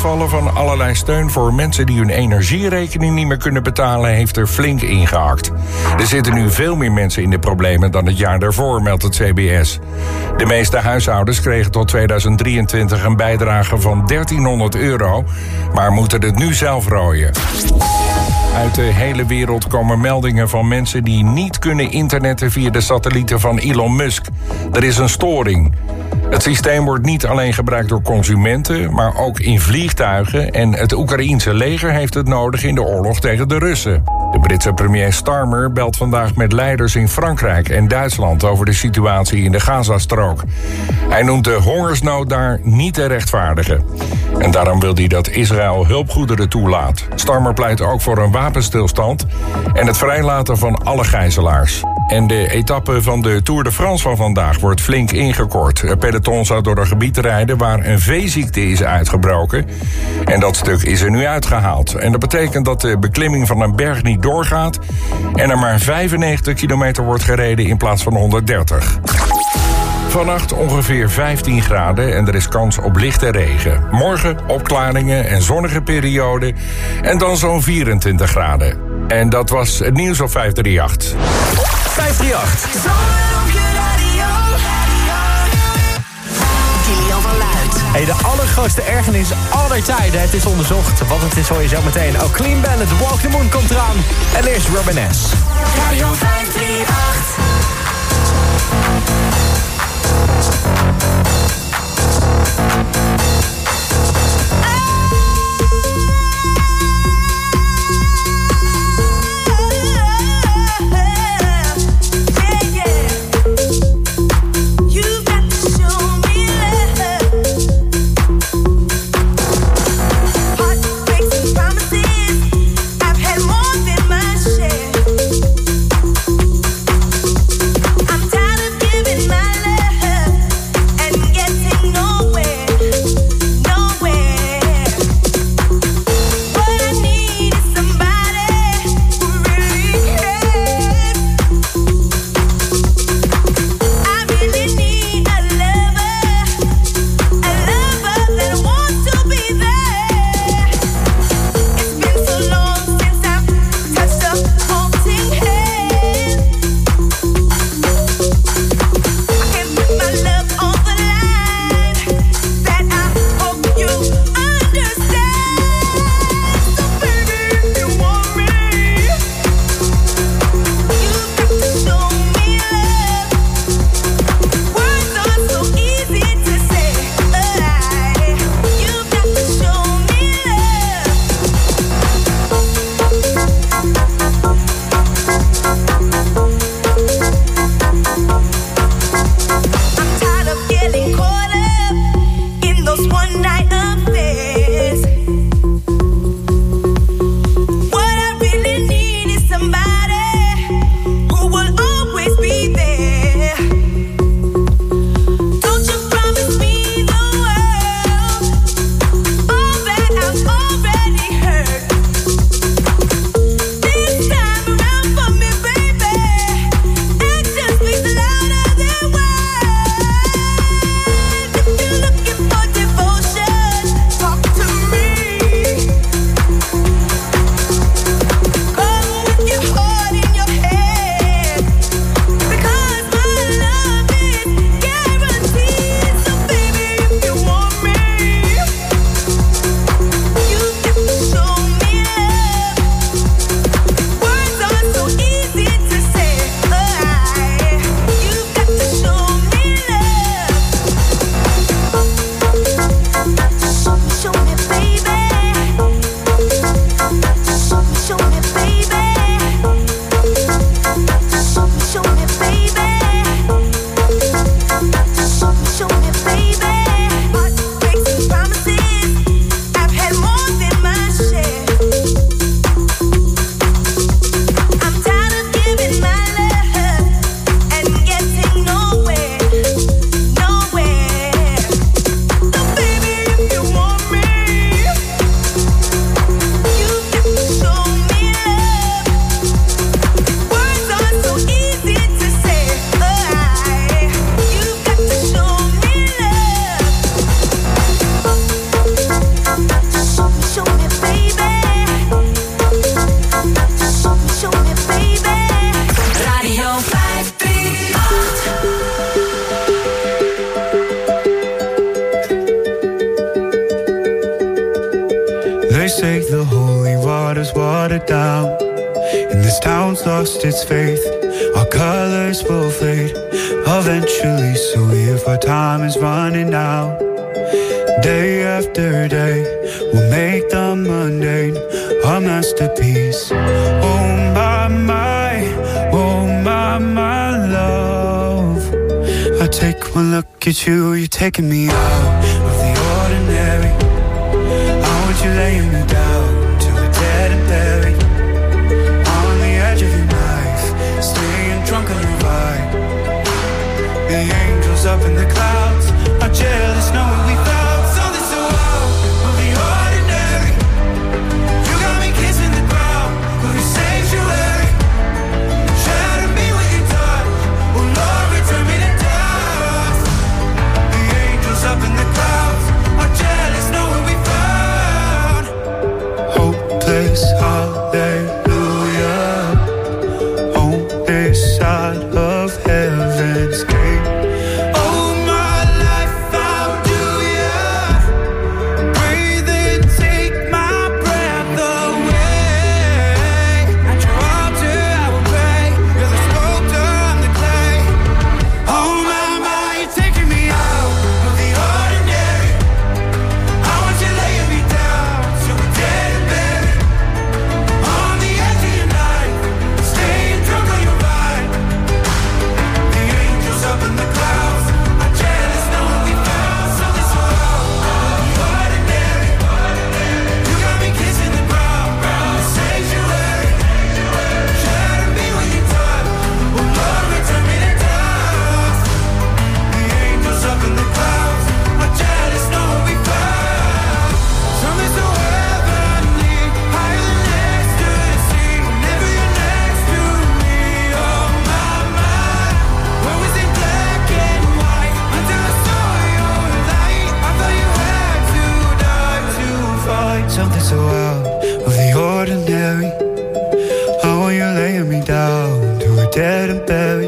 wegvallen van allerlei steun voor mensen die hun energierekening niet meer kunnen betalen heeft er flink ingehakt. Er zitten nu veel meer mensen in de problemen dan het jaar daarvoor, meldt het CBS. De meeste huishoudens kregen tot 2023 een bijdrage van €1300, maar moeten het nu zelf rooien. Uit de hele wereld komen meldingen van mensen die niet kunnen internetten via de satellieten van Elon Musk. Er is een storing. Het systeem wordt niet alleen gebruikt door consumenten, maar ook in vliegtuigen. En het Oekraïense leger heeft het nodig in de oorlog tegen de Russen. De Britse premier Starmer belt vandaag met leiders in Frankrijk en Duitsland over de situatie in de Gazastrook. Hij noemt de hongersnood daar niet te rechtvaardigen. En daarom wil hij dat Israël hulpgoederen toelaat. Starmer pleit ook voor een wapenstilstand en het vrijlaten van alle gijzelaars. En de etappe van de Tour de France van vandaag wordt flink ingekort. Het peloton zou door een gebied rijden waar een veeziekte is uitgebroken. En dat stuk is er nu uitgehaald. En dat betekent dat de beklimming van een berg niet doorgaat en er maar 95 kilometer wordt gereden in plaats van 130. Vannacht ongeveer 15 graden en er is kans op lichte regen. Morgen opklaringen en zonnige perioden en dan zo'n 24 graden. En dat was het nieuws op 538. 538. Kilian van Luid. Hey, de allergrootste ergernis aller tijden. Het is onderzocht, want het is hoor je zo meteen. Oh, Clean Bandit, Walk the Moon komt eraan. En eerst Robin S. Radio 538. lost its faith. Our colors will fade eventually. So if our time is running out, day after day, we'll make the mundane a masterpiece. Oh my love. I take one look at you, you're taking me out of the ordinary. I want you laying me down till we're dead and buried. On the edge of your knife, staying drunk on your vibe. The angels up in the clouds are jealous knowing we found something so out of the ordinary. You got me kissing the ground, will you sanctuary? Shatter me with your touch, oh Lord, return me to dust. The angels up in the clouds are jealous knowing we found hopeless hallelujah on this side of heaven's gate. Oh my life, I'll do ya. Breathe and take my breath away. At your altar I will pray. You're the sculptor, I'm the clay. Oh my, you're taking me out of the ordinary. I want you laying me down till we're dead and buried. On the edge of your knife, staying drunk on your vine. The angels up in the clouds are jealous knowing we found something so out of the ordinary. You got me kissing the ground, the sanctuary. Shatter me with your touch, oh Lord, return me to dust. The angels up in the clouds are jealous knowing we found something so heavenly, higher than ecstasy. Whenever you're next to me, oh my, where was it black and white until I saw your light? I thought you had to die to find something so out of the ordinary. I want you laying me down till we're dead and buried.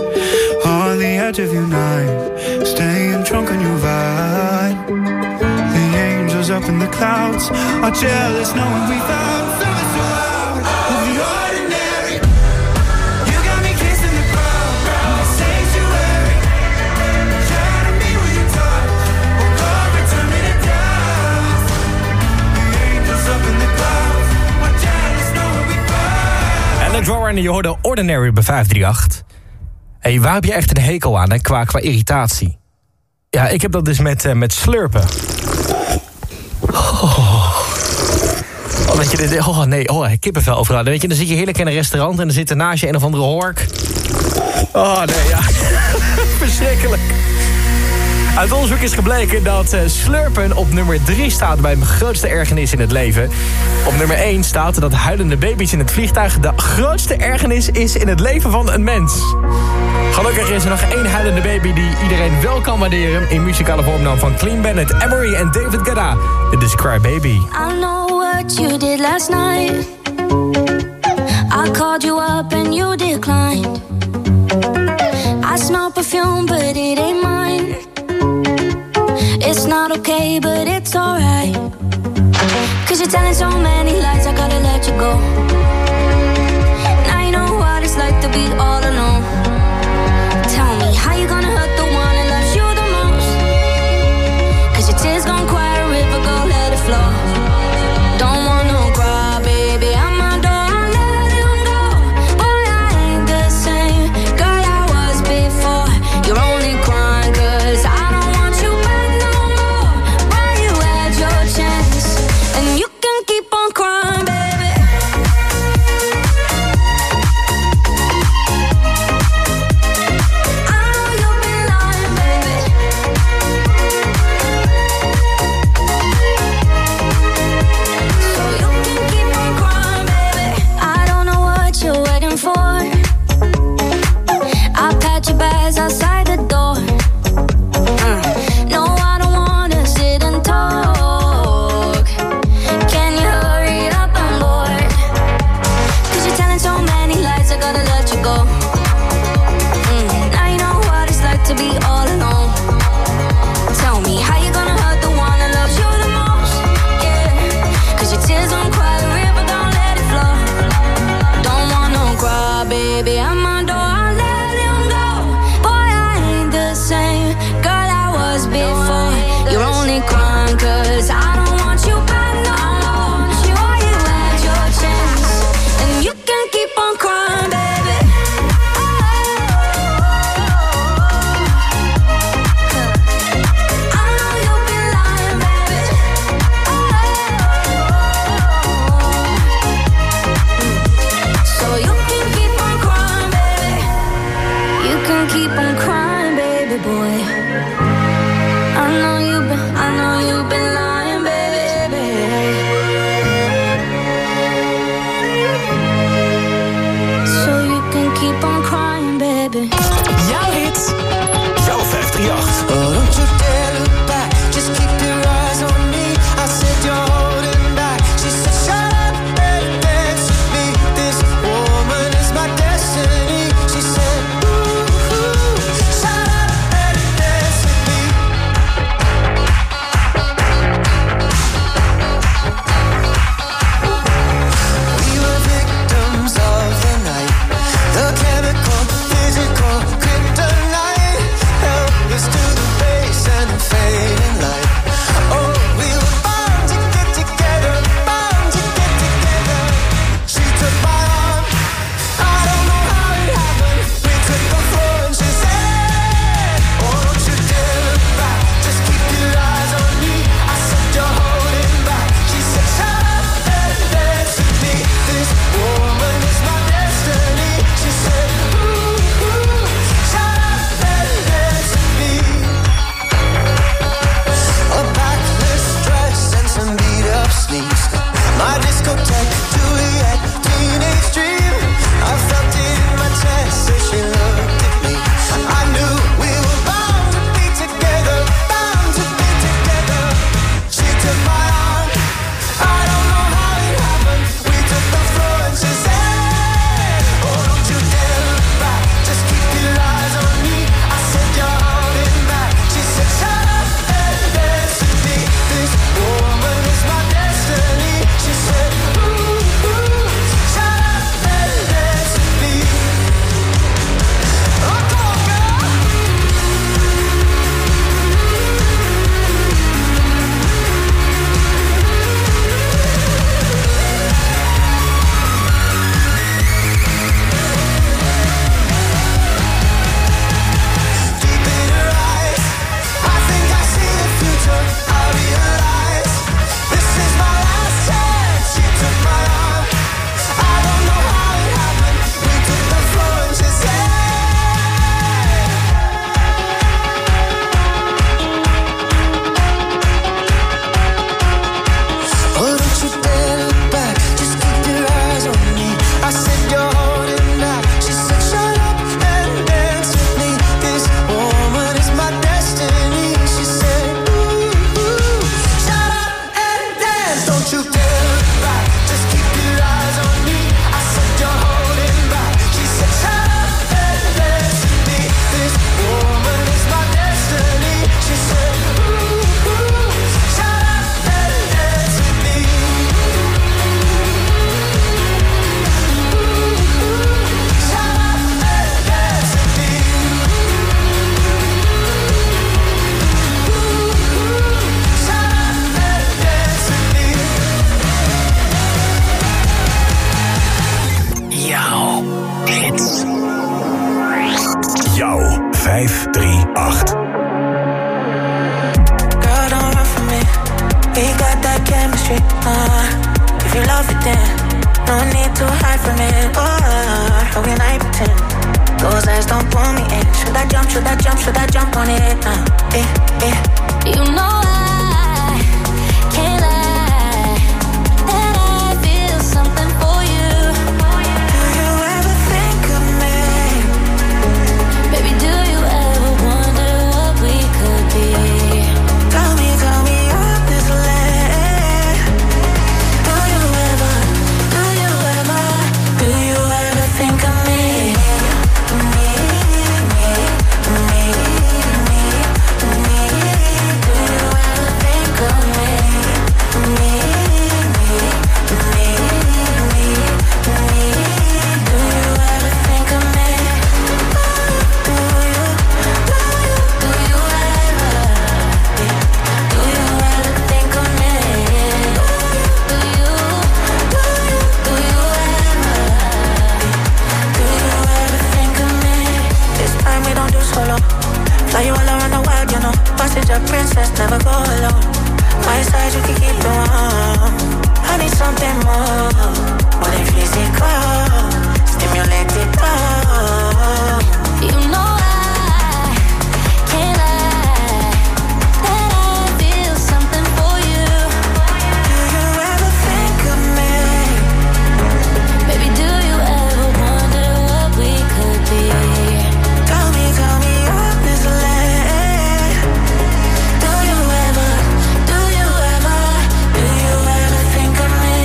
On the edge of your knife, staying drunk on your vine. The angels up in the clouds are jealous knowing we found something so out of the ordinary. You got me kissing the ground, the sanctuary. Shatter me with your touch, oh Lord, return me to dust. The angels up in the clouds are jealous knowing we found. En de drawer en je hoorde Ordinary bij 538. Hey, waar heb je echt een hekel aan, hè, qua irritatie? Ja, ik heb dat dus met slurpen. Weet je, kippenvel overal. Weet je, dan zit je heerlijk in een restaurant en dan zit er naast je een of andere hork. Oh, nee, ja. Verschrikkelijk. Uit onderzoek is gebleken dat slurpen op nummer 3 staat bij mijn grootste ergernis in het leven. Op nummer 1 staat dat huilende baby's in het vliegtuig de grootste ergernis is in het leven van een mens. Gelukkig is er nog 1 huilende baby die iedereen wel kan waarderen. In muzikale vorm dan van Clean Bandit, Emery en David Guetta. Dit is Cry Baby. I know what you did last night. I called you up and you declined. I smell perfume but it ain't mine. It's not okay but it's alright. 'Cause you're telling so many lies, I gotta let you go. Now you know what it's like to be all alone. Tell me, how you gonna hurt the one that loves you the most? 'Cause your tears gon' quiet a river, go let it flow. Don't wanna cry, baby, I'm a door, I let him go. Boy, I ain't the same girl I was before. You're only crying 'cause I don't want you back no more. Why you had your chance, and you can keep on crying, baby. baby. I'm on door, I let him go. Boy, I ain't the same girl I was before. You're only crying 'cause I don't want you back no more. Sure, you had your chance, and you can keep on crying, baby. I know you've been lying, baby. So you can keep on crying, baby. You can keep on crying, baby boy. I know you've been lying, baby. So you can keep on crying, baby. Jouw hit. Jouw 538. Oh, don't you dare look back. Just keep your eyes on me. I said you're holding back. She said, shut up and dance with me. This woman is my destiny. She said, ooh, ooh, shut up and dance with me. We were victims of the night. The chemical, physical, kryptonite. Held us to the base and the fading light. Oh, we were bound to get together, bound to get together. She took my arm, I don't know how it happened. We took the floor and she said, oh, don't you dare look back. Just keep your eyes on me. I said you're holding back. She said, shut up and dance with me. This woman is my destiny. She said, ooh, ooh, shut up and dance with me. A backless dress and some beat-up sneaks. My discotheque, Juliet, teenage dream. I felt it in my chest as she looked at me. I knew we were bound to be together, bound to be together. She took my arm, I don't know how it happened. We took the floor and she said, oh, don't you dare look back. Just keep your eyes on me. I said you're holding back. She said, shut up and dance with me. This woman is my destiny. She said, ooh, ooh, shut up and dance with me. Oh, come on, girl. Deep in her eyes, I think I see the future. I realize this is my last chance. She took my arm, I don't know how it happened. We took the floor and she said, oh, don't you dare look back. Just keep your eyes on me. I said you're holding back. She said, shut up and dance with me. This woman is my destiny. She said, ooh, ooh, shut up and dance. Don't you dare look back. Just keep your eyes on me. I said you're holding back. She said, shut up and dance with me. This woman is my destiny. She said, ooh, ooh, shut up and dance with me. Jouw hit. Jouw 538. Girl, don't run from me. We got that chemistry. If you love it, then no need to hide from it. How can I pretend? Those eyes don't pull me in. Should I jump? Should I jump? Should I jump on it? You know I can't lie that I feel something for you. Do you ever think of me? Baby, do you ever wonder what we could be? Tell me honestly. Do you ever think of me? Do you ever more than physical. Stimulated by. You know I can't lie that I feel something for you. Do you ever think of me? Baby, do you ever wonder what we could be? Tell me honestly. Do you ever think of me?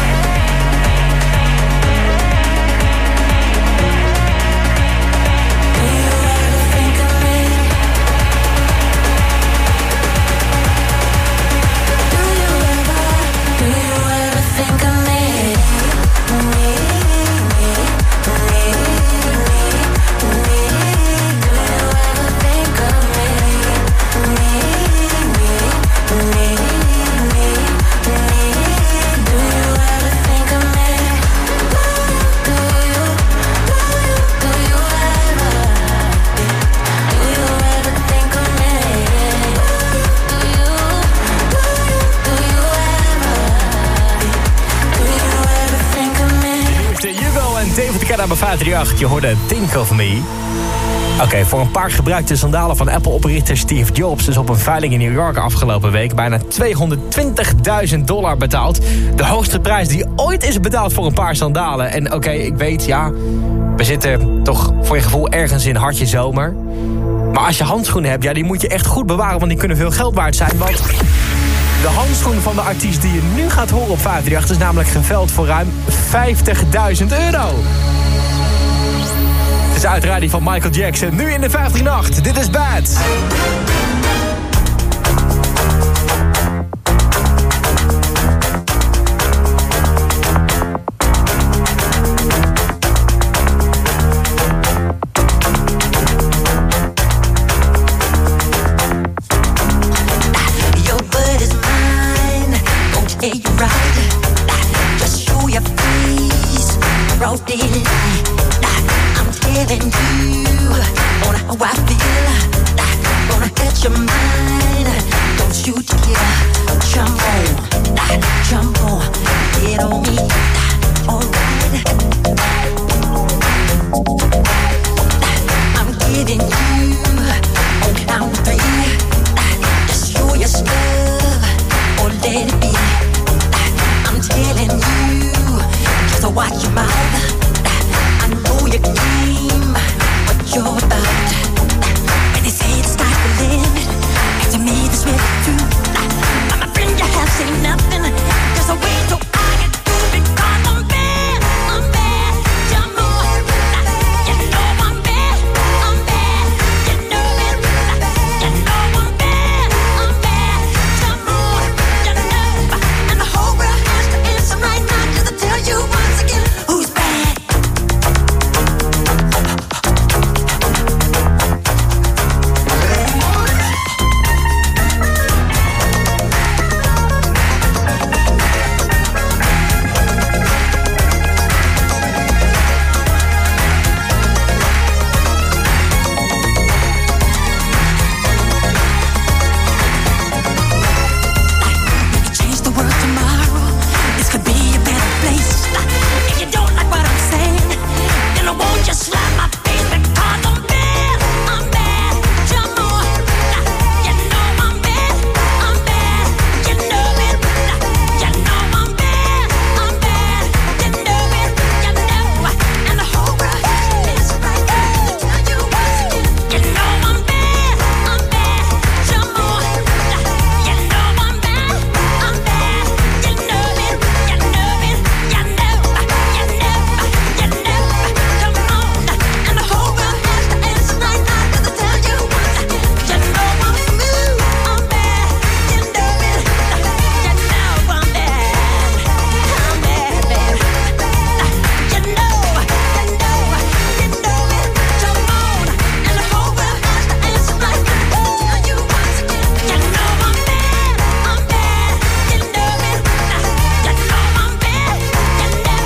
Do you ever think of me? Do you ever think of me? Hugo en David Guetta bij 538. Je hoorde Think of Me. Oké, voor een paar gebruikte sandalen van Apple-oprichter Steve Jobs is op een veiling in New York afgelopen week bijna $220.000 betaald. De hoogste prijs die ooit is betaald voor een paar sandalen. En oké, ik weet, ja, we zitten toch voor je gevoel ergens in hartje zomer. Maar als je handschoenen hebt, ja, die moet je echt goed bewaren, want die kunnen veel geld waard zijn. Want de handschoen van de artiest die je nu gaat horen op 538 is namelijk geveld voor ruim €50.000. Het is uiteraard die van Michael Jackson. Nu in de 538. Dit is Bad. Your word is mine. Don't take you right. Just show your face. Broad daylight. I'm telling you on how I feel. Gonna catch your mind. Don't you dare jump on, get on me. Alright. I'm giving you on count of 3. Just show your stuff or let it be. I'm telling you, just watch your mouth. I know your game, what you're about. When they say the sky's the limit, and to me this really true. I'm a friend, you have seen nothing. Just a way to I get through because I'm bad. You're more. You know I'm bad. You know it. You know I'm bad. You're more. You know. And the whole world has to answer right now just to tell you once again who's bad. Change the world tomorrow. This could be a better place. If you don't like what I'm saying, then I won't just slap my face because I'm bad. You're more. You know I'm bad. You know it. You know I'm bad. You know it. You know. And the whole world is right there to tell you once again. You know I'm bad. You're more. You know I'm bad. You know it. You know it. You know. You know. You know. Come on. And the whole world has to answer right now just to tell you once again. You know I'm smooth. I'm bad. You know it. You know I'm bad. I'm bad, baby. You know. You know. You know it. Come on. And the whole world has to answer right now just to tell you once again. You know I'm bad. You know it. You know I'm bad. You know. You know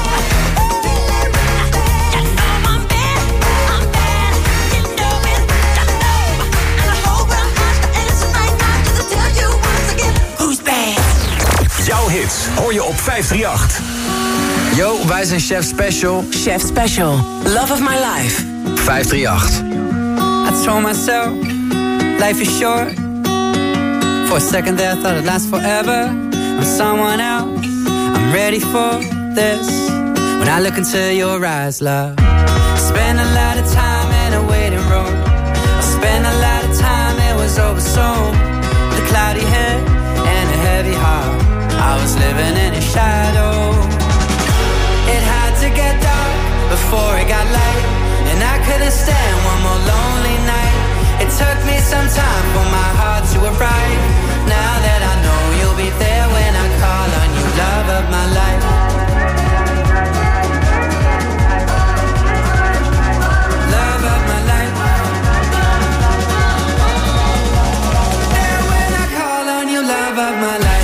I'm bad. You know it. You know. And the whole world has to answer right now just to tell you once again who's bad. Jouw hits hoor je op 538. Yo, wij zijn Chef Special. Chef Special. Love of my life. 538. I told myself, life is short. For a second there I thought it'd last forever. I'm someone else, I'm ready for this. When I look into your eyes, love, spend a lot of time in a waiting room. I spent a lot of time, it was over soon. With a cloudy head and a heavy heart, I was living in a shadow. It had to get dark before it got light, and I couldn't stand one more lonely night. It took me some time for my heart to arrive. Now that I know you'll be there when I call on you, love of my life. Love of my life. There when I call on you, love of my life.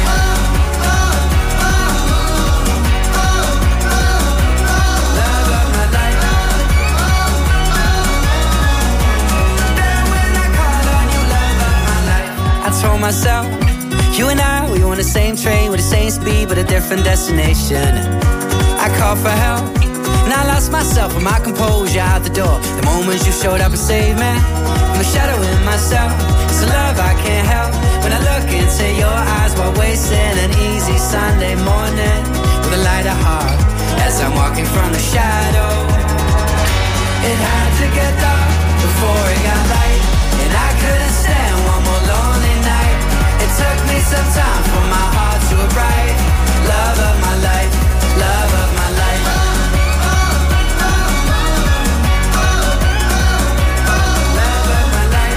Told myself, you and I, we on the same train with the same speed but a different destination. I called for help and I lost myself and my composure out the door. The moment you showed up and saved me from the shadow in myself. It's a love I can't help when I look into your eyes while wasting an easy Sunday morning with a lighter heart as I'm walking from the shadow. It had to get dark before it got light, and I couldn't stand one more lonely night. It took me some time for my heart to arrive. Love of my life, love of my life. Love of my life.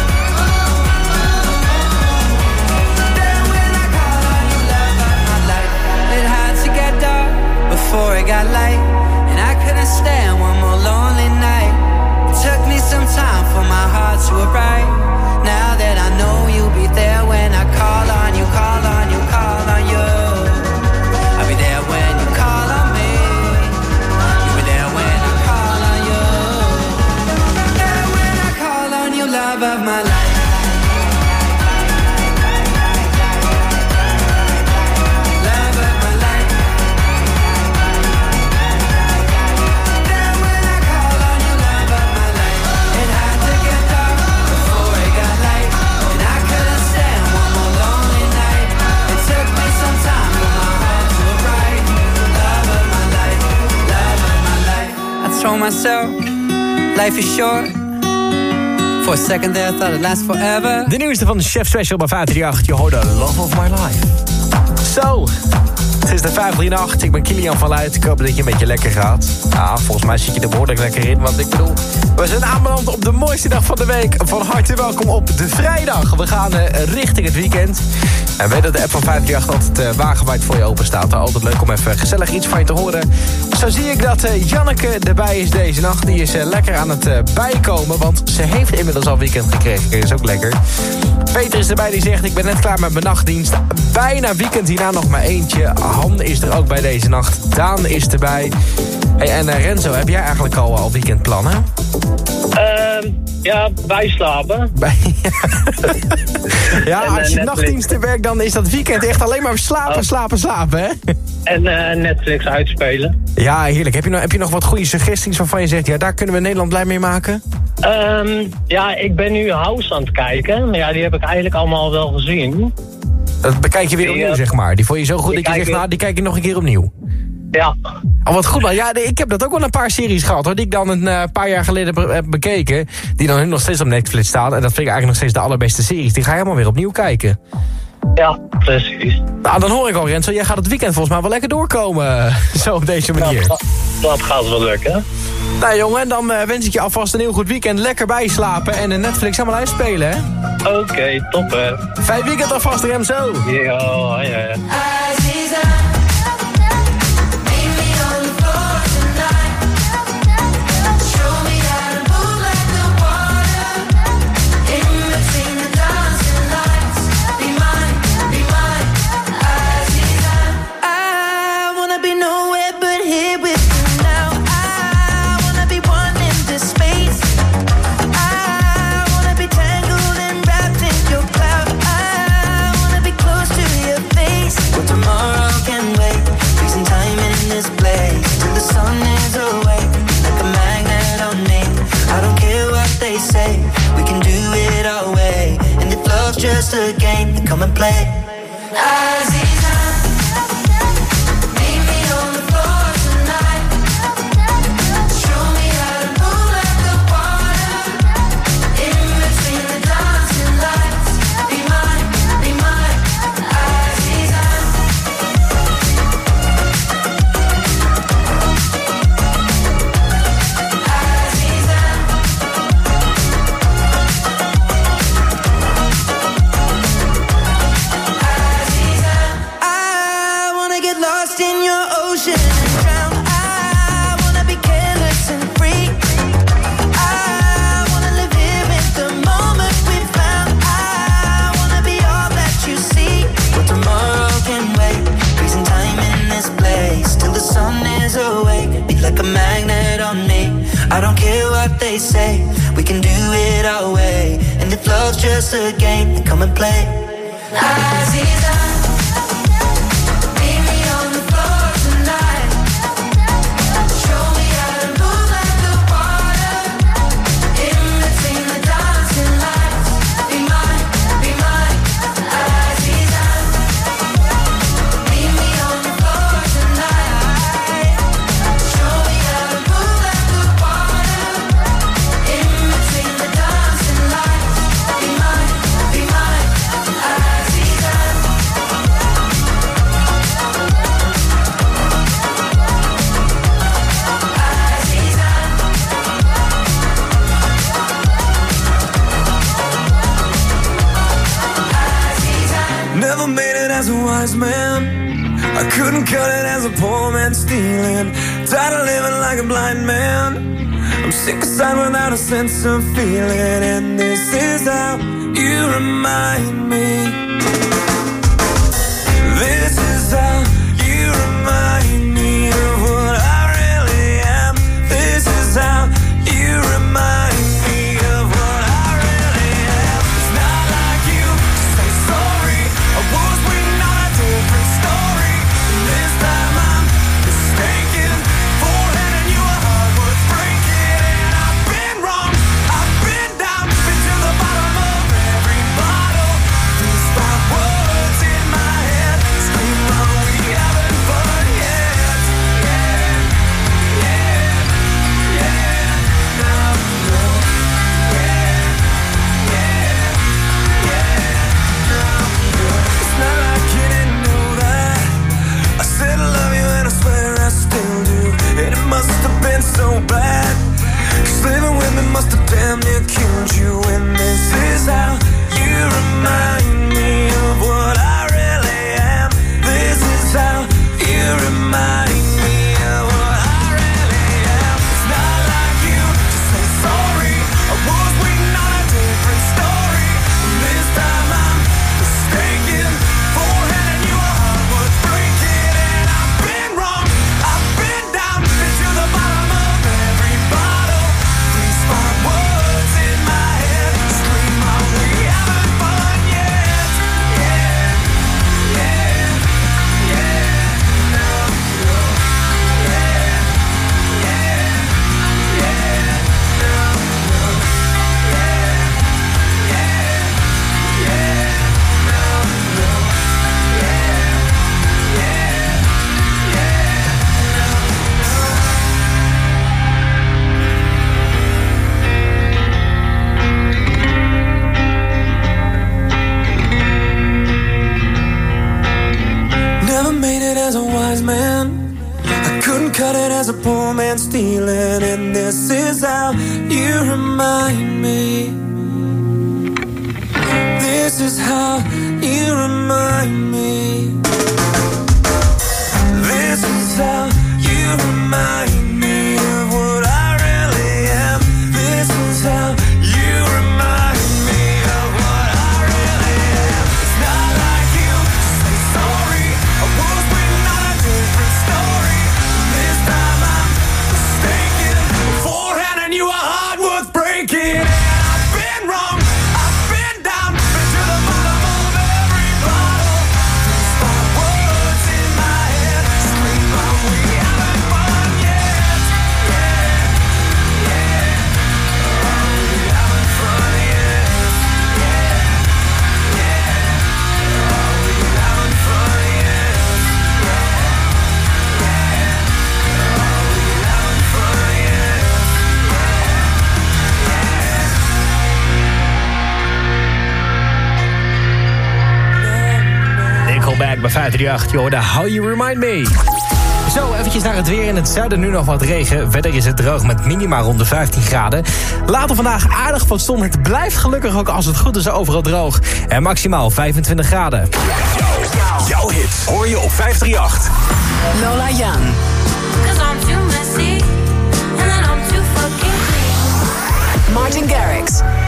Then when I call on you, love of my life. It had to get dark before it got light, and I couldn't stand one more lonely night. It took me some time for my heart to arrive. Now that I know you'll be there when I call on you, call on you, call on you. I'll be there when you call on me. You'll be there when I call on you. There when I call on you, love of my life. Told myself, life is short. For a second there I thought it'd last forever. De nieuwste van de Chef Special bij 538. Je hoorde Love of My Life. Zo, het is de 538. Ik ben Kilian van Luijt. Ik hoop dat je een beetje lekker gaat. Ja, volgens mij zit je er behoorlijk lekker in. Want ik bedoel, we zijn aanbeland op de mooiste dag van de week. Van harte welkom op de vrijdag. We gaan richting het weekend. En weet dat de app van 538 altijd wagenwijd voor je open staat. Altijd leuk om even gezellig iets van je te horen. Zo zie ik dat Janneke erbij is deze nacht. Die is lekker aan het bijkomen. Want ze heeft inmiddels al weekend gekregen. Dat is ook lekker. Peter is erbij die zegt, ik ben net klaar met mijn nachtdienst. Bijna weekend, hierna nog maar eentje. Han is er ook bij deze nacht. Daan is erbij. Hey, en Renzo, heb jij eigenlijk al weekendplannen? Ja, bijslapen. Ja, als je nachtdiensten werkt, dan is dat weekend echt alleen maar slapen, hè? En Netflix uitspelen. Ja, heerlijk. Heb je nog wat goede suggesties waarvan je zegt, ja, daar kunnen we Nederland blij mee maken? Ja, ik ben nu House aan het kijken. Maar ja, die heb ik eigenlijk allemaal wel gezien. Dat bekijk je weer opnieuw, zeg maar. Die vond je zo goed dat je zegt, nou, die kijk je nog een keer opnieuw. Ja. Oh, wat goed man. Ja, ik heb dat ook wel een paar series gehad, hoor. Die ik dan een paar jaar geleden heb bekeken. Die dan nu nog steeds op Netflix staan. En dat vind ik eigenlijk nog steeds de allerbeste series. Die ga je helemaal weer opnieuw kijken. Ja, precies. Nou, dan hoor ik al, Renzo. Jij gaat het weekend volgens mij wel lekker doorkomen. Zo op deze manier. Dat gaat wel lukken. Nou jongen, dan wens ik je alvast een heel goed weekend. Lekker bijslapen en Netflix helemaal uitspelen, hè? Oké, top hè. Fijn weekend alvast, Remzo. Ja, ja. Tomorrow just a game to come and play. Aziza, meet me on the floor tonight. Show me how to move like the water. In between the dancing lights. Be mine, Aziza. Like a magnet on me. I don't care what they say, we can do it our way. And if love's just a game, then come and play. Aziza, meet me on the floor tonight. Show me how to move like the water. In between the dancing lights. Be mine, Aziza. Meet me on the floor tonight. Show me how to move like the water. In between the dancing lights. Be mine, Aziza. Never made it as a wise man. I couldn't cut it as a poor man stealing. Tired of living like a blind man. I'm sick aside without a sense of feeling. And this is how you remind me. This is how you remind me of what I really am. This is how you remind me of what I really am. It's not like you to say sorry. I was waiting on a different story. And this time I'm mistaken for handing you a heart worth breaking. And I've been wrong, I've been down, been to the bottom of every bottle. These 5 words in my head scream, are we having fun yet? Yeah, no, it's not like you didn't know that. I said I love you and I swear I still do. And it must have been so bad, 'cause living with me must have damn near killed you. And this is how you remind me of what I really am. This is how you remind me of what I really am. It's not like you to say sorry. I was waiting on a different story. And this time I'm mistaken for handing you a heart worth breaking. And I've been wrong, I've been down, been to the bottom of every bottle. These 5 words in my head scream, are we having fun yet? Never made it as a wise man. I couldn't cut it as a poor man stealing. And this is how you remind me. This is how you remind me. This is how you remind me of what I really am. This is how you remind me of what I really am. It's not like you to say sorry. I was waiting on a different story. This time I'm mistaken for handing you a heart worth breaking. And I've been wrong, I've been down, been to the bottom of every bottle. These 5 words in my head scream, are we having fun yet? Are we having fun yet? bij 538. Je hoorde How You Remind Me. Zo, eventjes naar het weer. In het zuiden nu nog wat regen. Verder is het droog met minima rond de 15 graden. Later vandaag aardig wat zon. Het blijft gelukkig ook als het goed is overal droog. En maximaal 25 graden. Jouw hit hoor je op 538. Lola Young. Martin Garrix.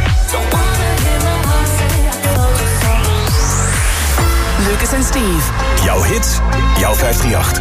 Lucas en Steve. Jouw hit, jouw 538.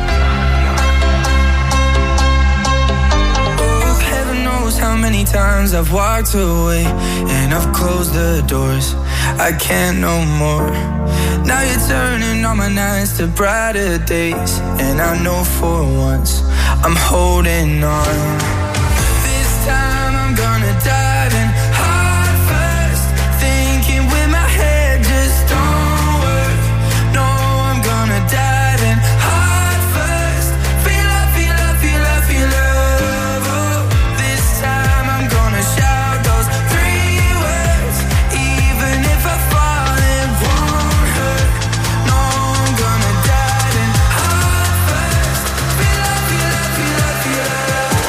Heaven knows how many times I've walked away and I've closed the doors. I can't no more. Now you're turning all my nights to brighter days, and I know for once I'm holding on. This time I'm gonna dive in hard first, thinking with my head just don't work. No, I'm gonna dive in hard first, feel love, feel love, feel love, feel love. Oh, this time I'm gonna shout those 3 words, even if I fall it won't hurt. No, I'm gonna dive in hard first, feel love, feel love, feel love, feel love.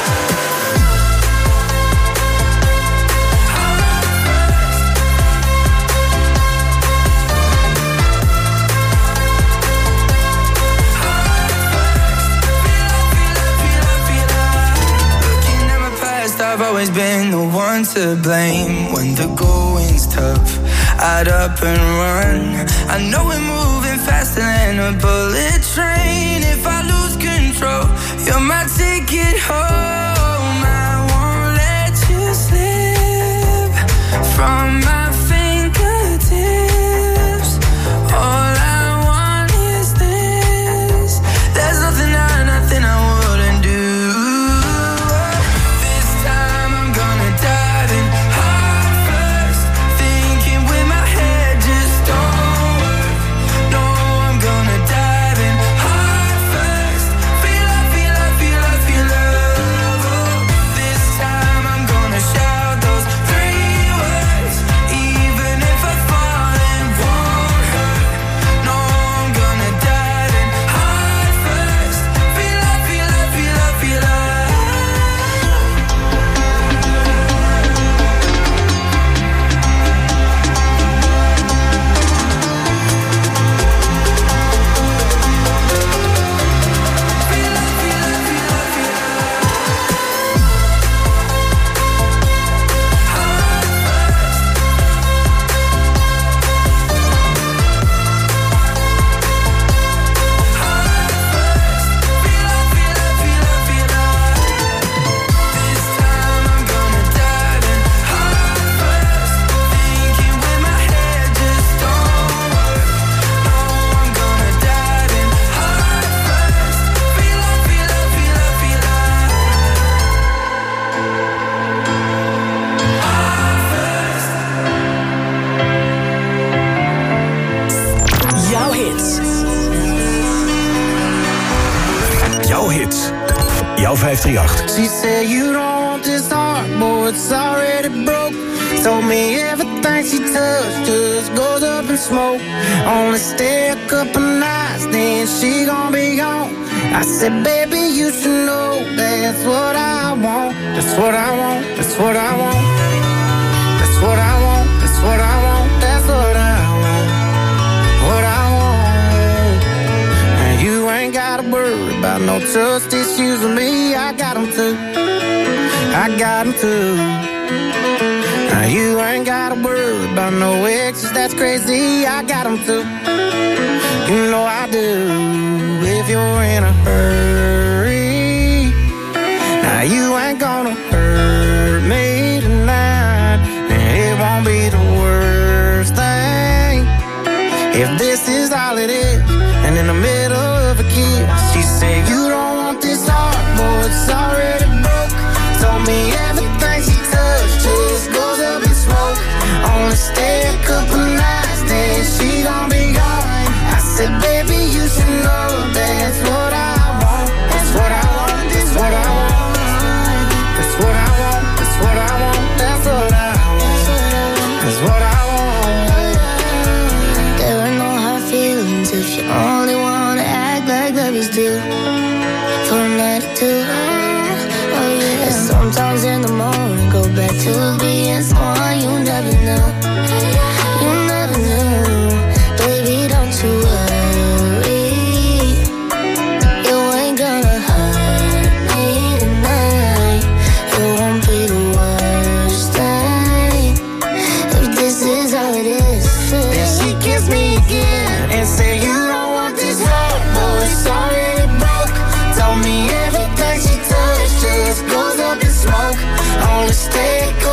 Looking at my past, I've always been the one to blame. When the going's tough, I'd up and run. I know we're moving faster than a bullet train. If I lose control, you're my ticket home. I won't let you slip from my fingertips. All I want is this. There's nothing I wouldn't do. This time I'm gonna dive in hard first, thinking with my head just don't work. No, I'm gonna dive in hard first, feel love, feel love, feel love, feel love. Oh, this time I'm gonna shout those 3 words, even if I fall it won't hurt. No, I'm gonna dive in hard first, feel love, feel love, feel love, feel love. Jouw hits. Jouw hits, jouw 538. She said you don't want this heart, boy, it's already broke. Told me everything she touched just goes up in smoke. Only stay a couple nights, then she gon' be gone. I said, baby, you should know that's what I want. That's what I want, that's what I want. That's what I want, that's what I want. That's what I want, what I want. And you ain't gotta worry about no trust issues with me. I got them too, I got them too. Now you ain't gotta worry about no exes, that's crazy. I got them too, you know I do. If you're in a hurry, now you ain't gonna hurt me tonight. And it won't be the worst thing if this is all it is. And in the middle of a kiss, she said you don't want this heart, boy, it's already broke. Told me everything she touched just goes up in smoke. Only stay a couple nights, then she gon' be gone. I said, baby, you should know that's what I want. That's what I want, that's what I want. That's what I want, that's what I want. That's what I want, that's what I want. There are no hard feelings if you only want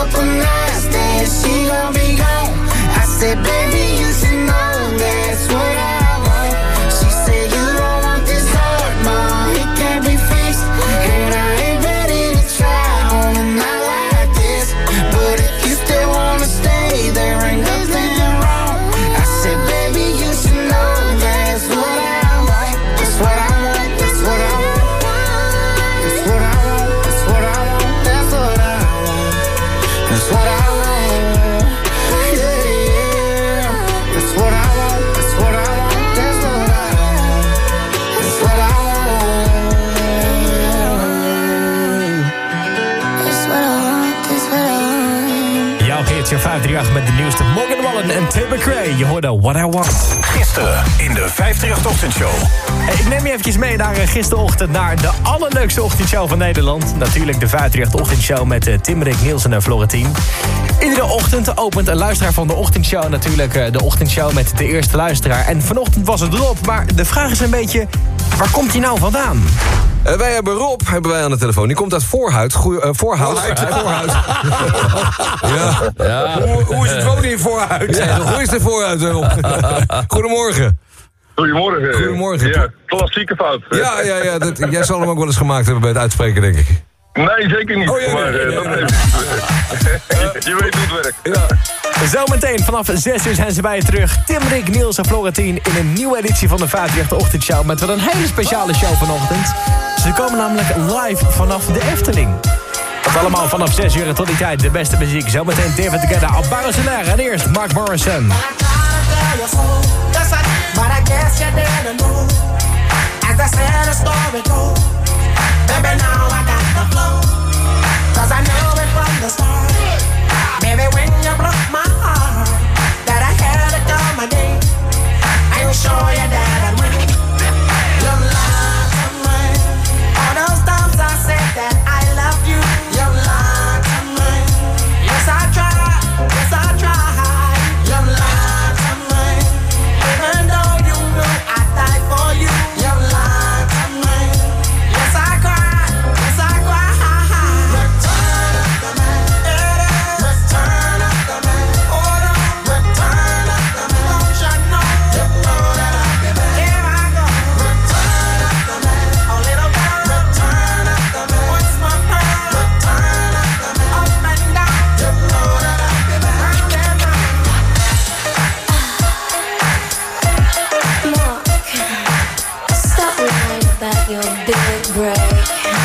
couple nights, then she gon' be gone. I said, baby, you should know that's what I want. She said, you don't want this heart, ma, it can't be fixed. And I ain't ready to try on a night like this. But if you still wanna stay, there ain't nothing wrong. I said, baby, you should know that's what I want. That's what I want, that's what I want. That's what I want, that's what I want. That's what I want. That's what I want. Jouw 538 met de nieuwste Morgan Wallen en Tim McRae. Je hoorde What I Want. Gisteren in de 538-ochtendshow. Ik neem je eventjes mee naar gisterochtend naar de allerleukste ochtendshow van Nederland. Natuurlijk de 538-ochtendshow met Tim, Rick, Nielsen en Florentien. Iedere ochtend opent een luisteraar van de ochtendshow natuurlijk de ochtendshow met de eerste luisteraar. En vanochtend was het Rob, maar de vraag is een beetje, waar komt hij nou vandaan? Wij hebben Rob aan de telefoon. Die komt uit Voorhout. Voorhout. Ja. Hoe is het wonen in Voorhout? Ja. Hoe is het in Voorhout, Rob? Goedemorgen. Goedemorgen. Ja, klassieke fout. Ja. Jij zal hem ook wel eens gemaakt hebben bij het uitspreken, denk ik. Nee, zeker niet. Oh, ja, maar nee. Je weet hoe het werkt. Ja. Zometeen vanaf 6 uur zijn ze bij je terug. Tim, Rick, Niels en Florentien in een nieuwe editie van de 538-ochtendshow. Met wel een hele speciale show vanochtend. Ze komen namelijk live vanaf de Efteling. Dat allemaal vanaf 6 uur en tot die tijd de beste muziek. Zometeen David Guetta, Alvaro Soler en eerst Mark Morrison. But I guess you didn't know. As I said, the story goes. Baby, now I got the flow. 'Cause I know it from the start. Baby, when you broke my heart, that I had to come again. I will show you that I win. You lied to me. All those times I said that I love you. You lied to me. Yes, I tried. Yes, I tried. You lied to me. Even though you know I died for you. You lied to me. Yes, I cried. Yes, I cried. Return of the man. Return of the man. Hold on. Return of the man. Don't you know? You know that I'll be back. Here I go. Return of the man. Oh, little girl. Return of the man. What's my pearl? Return of the man. Up and down. You know that I'll be back. Round and round. Mark, stop lying about your big break.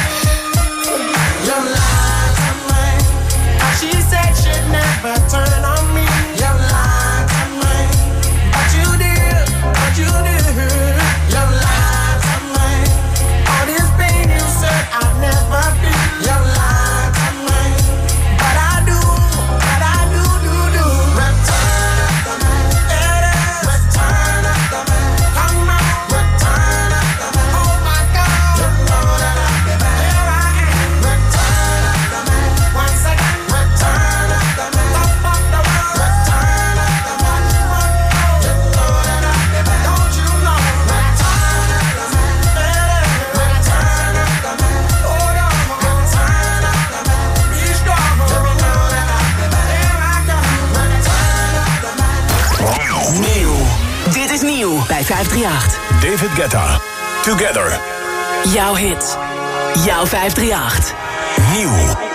You lied to me. She said she'd never turn on me. You lied to me. But you did. But you did. You lied to me. All this pain you said I'd never feel. You lied to me. But I do. But I do. Return of the man. Return of the man. Come on. Return of the man. Oh my God. You know that I'll be back. Here I am. Return of the man. Once again. Return of the man. Top of the world. Return of the man. You know that I'll be back. Don't you know? Return of the man. Return of the man. Hold on. Return of the man. Be strong. You know that I'll be back. Here I come. Return of the man. Nieuw. Dit is nieuw bij 538. David Guetta. Together. Jouw hit. Jouw 538. Nieuw.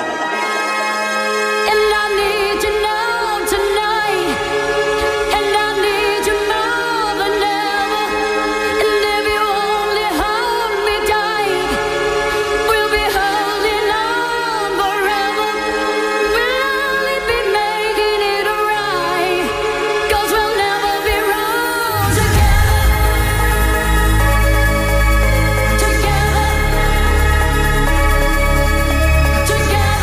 And I need you now tonight. And I need you more than ever. And if you only hold me tight, we'll be holding on forever. We'll only be making it right. 'Cause we'll never be wrong together. Together.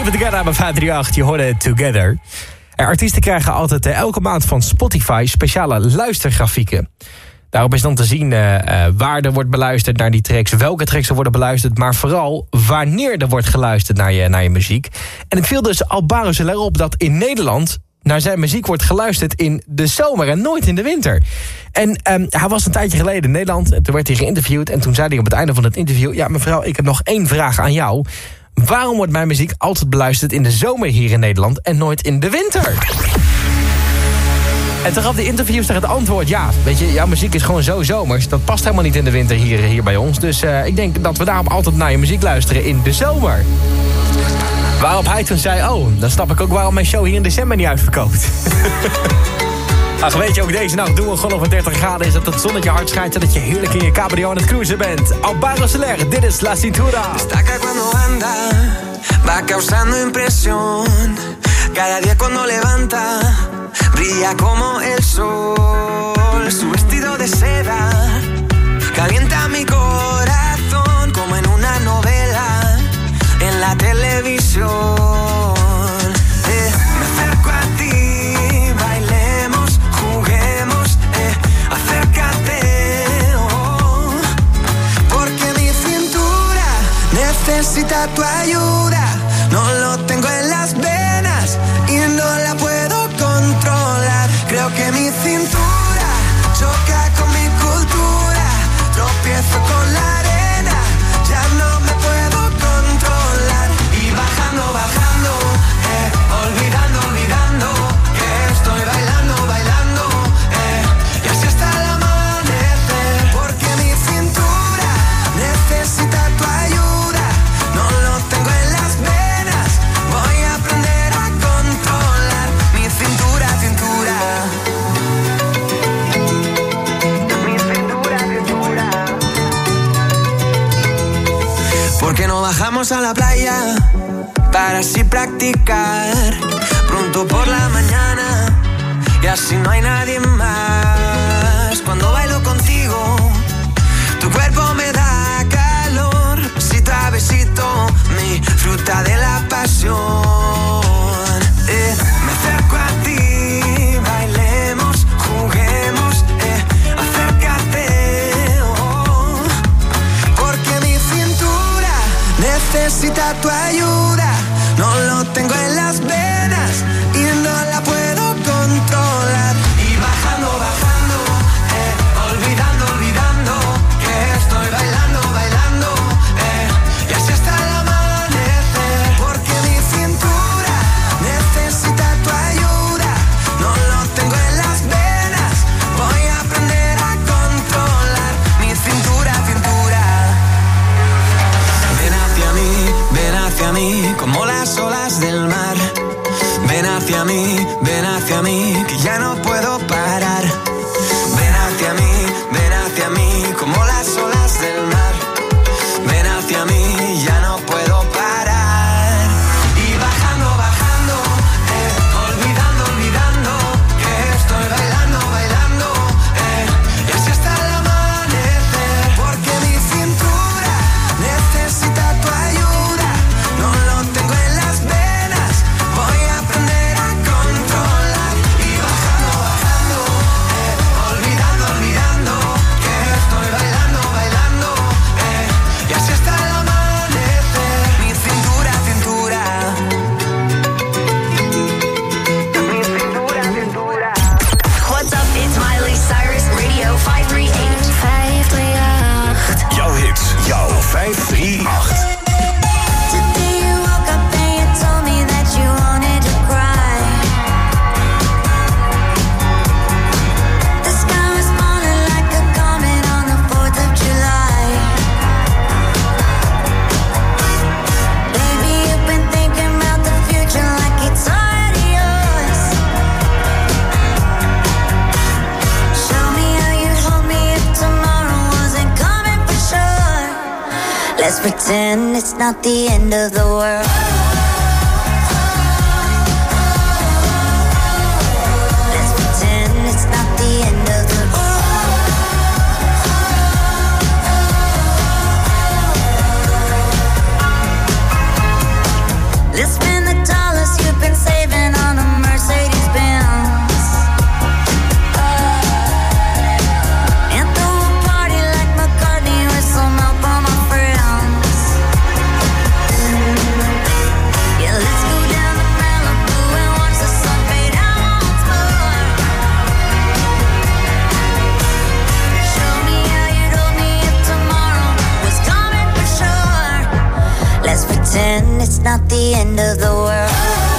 David Guetta bij 538, je hoorde Together. Artiesten krijgen altijd elke maand van Spotify speciale luistergrafieken. Daarop is dan te zien waar er wordt beluisterd naar die tracks, welke tracks er worden beluisterd, maar vooral wanneer er wordt geluisterd naar je muziek. En het viel dus Alvaro Soler op dat in Nederland naar zijn muziek wordt geluisterd in de zomer en nooit in de winter. En hij was een tijdje geleden in Nederland, en toen werd hij geïnterviewd en toen zei hij op het einde van het interview: ja, mevrouw, ik heb nog 1 vraag aan jou. Waarom wordt mijn muziek altijd beluisterd in de zomer hier in Nederland en nooit in de winter? En toen gaf de interviewster het antwoord: ja, weet je, jouw muziek is gewoon zo zomers. Dat past helemaal niet in de winter hier bij ons. Dus ik denk dat we daarom altijd naar je muziek luisteren in de zomer. Waarop hij toen zei: oh, dan snap ik ook waarom mijn show hier in december niet uitverkoopt. Ach, weet je, ook deze nacht doen we gewoon over 30 graden. Is dat het zonnetje hard schijnt, zodat je heerlijk in je cabrio aan het cruisen bent. Alvaro Soler, dit is La Cintura. Destaca cuando anda, va causando impresión. Cada día cuando levanta, brilla como el sol. Su vestido de seda calienta mi corazón como en una novela en la televisión. Me acerco a ti, bailemos, juguemos, acércate, oh, porque mi cintura necesita tu ayuda. No lo tengo en las venas y no la puedo controlar. Creo que mi cintura choca con mi cultura. Tropiezo con la arena, ya no me puedo controlar. Y bajando, bajando, olvidando, olvidando, que estoy bailando, bailando, y así hasta el amanecer. Porque mi cintura necesita tu ayuda. No lo tengo en las venas, voy a aprender a controlar mi cintura, cintura. Mi cintura, cintura. ¿Por qué no bajamos a la playa para así practicar pronto por la mañana y así no hay nadie más? Cuando bailo contigo, tu cuerpo me da calor, besito a besito, mi fruta de la pasión. Me acerco a ti, bailemos, juguemos, acércate, oh, porque mi cintura necesita tu ayuda. No lo tengo en las venas y no la puedo controlar. Y bajando, bajando, olvidando, olvidando, que estoy bailando, bailando, y así hasta el amanecer. Porque mi cintura necesita tu ayuda. No lo tengo en las venas, voy a aprender a controlar mi cintura, cintura. Ven hacia mí, como las olas del mar. Ven hacia mí, que ya no puedo parar. Ven hacia mí, como las olas del mar. Ven hacia mí, ya no puedo parar. Y bajando, bajando, olvidando, olvidando, que estoy bailando, bailando, y así hasta el amanecer. Porque mi cintura necesita tu ayuda. No lo tengo en las venas, voy a aprender a controlar. Y bajando, bajando, olvidando, olvidando, que estoy bailando, bailando, y así hasta el amanecer. Mi cintura, cintura. Mi cintura, cintura. What's up, it's Miley Cyrus, Radio 538. 538. Jouw hits, jouw 538. Today you woke up and you told me that you wanted to cry. The sky was falling like a comet on the 4th of July. Baby, you've been thinking about the future like it's already yours. Show me how you'd hold me if tomorrow wasn't coming for sure. Let's pretend it's not the end of the world. Let's pretend it's not the end of the world. Let's spend not the end of the world.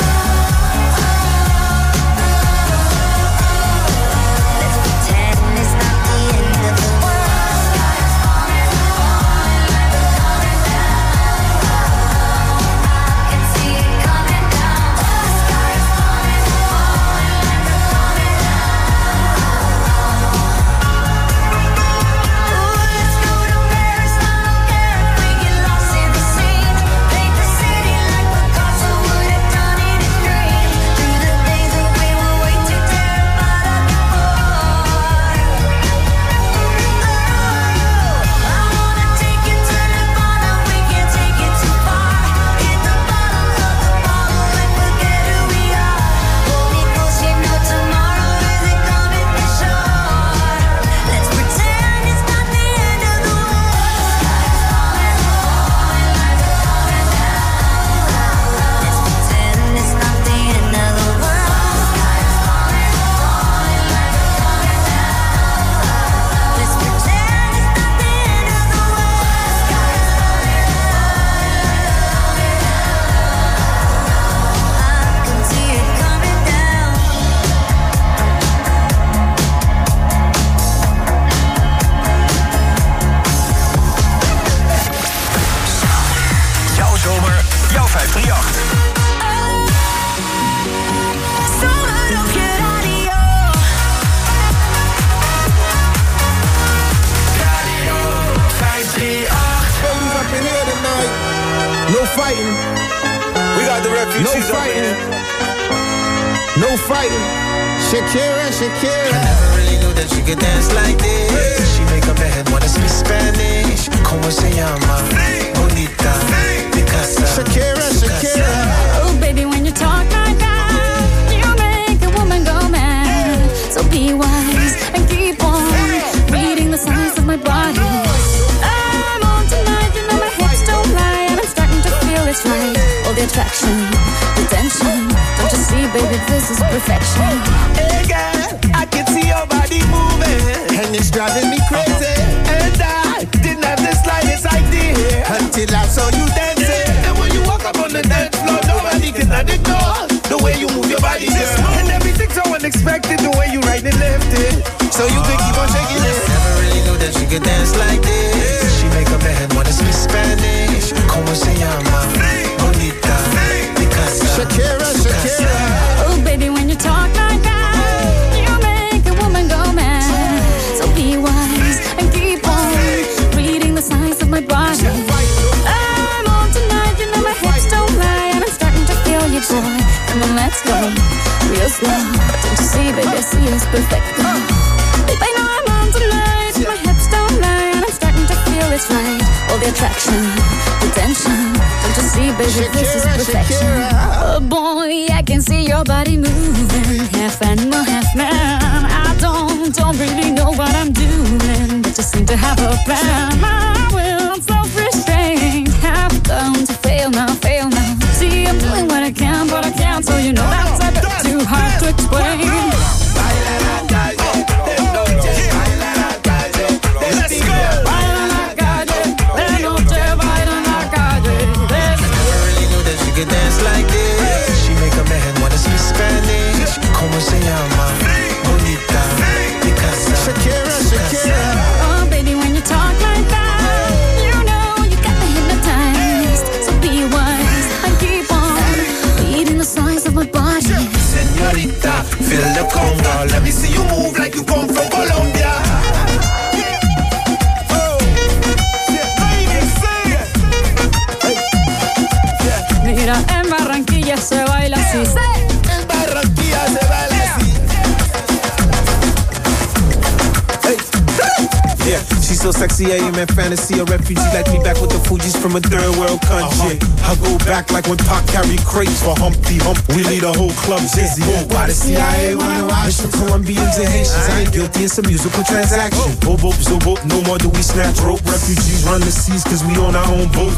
Fantasy, a refugee like me back with the Fugees from a third world country. I go back like when Pac carried crates for Humpty Hump. We lead a whole club dizzy. Why the CIA wanna watch the Colombians and Haitians? I ain't guilty, it's a musical transaction. Boop, boop, so boop, no more do we snatch rope. Refugees run the seas cause we on our own boat.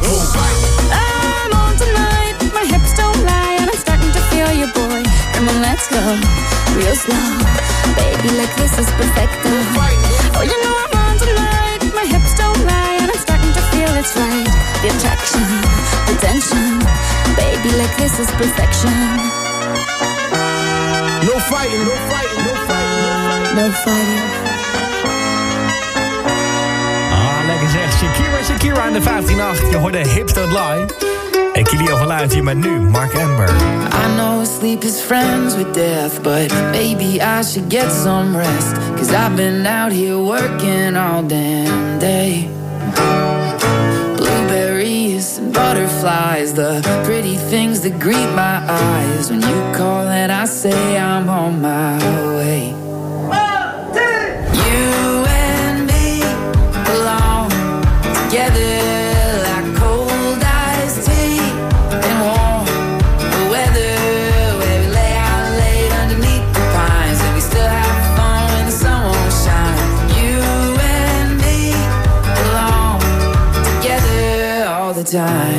I'm on tonight, my hips don't lie, and I'm starting to feel you, boy. Come on, let's go, real slow. Baby, like this is perfect. Oh, you know I'm on tonight, my hips don't lie, and I'm starting to feel it. it's right. The attraction, the tension. Baby, like this is perfection. No fighting, no fighting, no fighting, no fighting. Ah, lekker zeg. Shakira in de 15-8. Je hoorde Hips Don't Lie. En Kilio van Luid hier met nu Mark Amber. I know sleep is friends with death, but maybe I should get some rest. 'Cause I've been out here working all damn day. Blueberries and butterflies, the pretty things that greet my eyes. When you call and I say I'm on my way. You and me belong together. Time.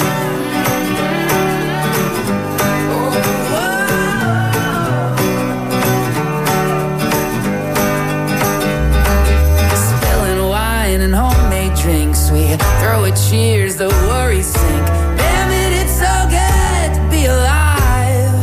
Spilling wine and homemade drinks, we throw a cheers, the worries sink. Damn it, it's so good to be alive.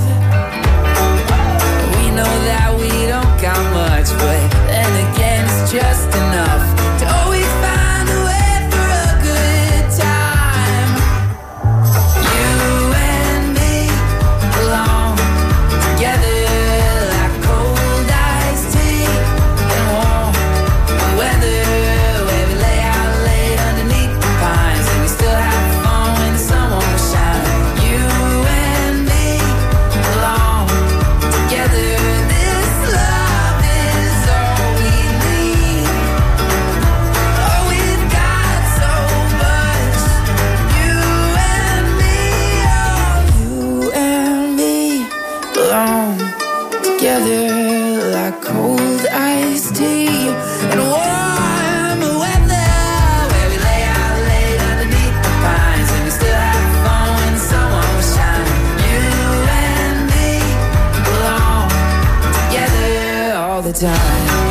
We know that we don't got much, but then again it's just enough to always find a way for a good time. You and me belong together like cold iced tea and warm weather, where we lay out late underneath the pines and we still have fun when the sun won't shine. You and me belong together. This love is all we need. Oh, we've got so much. You and me, oh, you and me belong together like cold iced tea and warm weather, where we lay out late underneath the pines and we still have fun when the sun won't shine. You and me belong together all the time.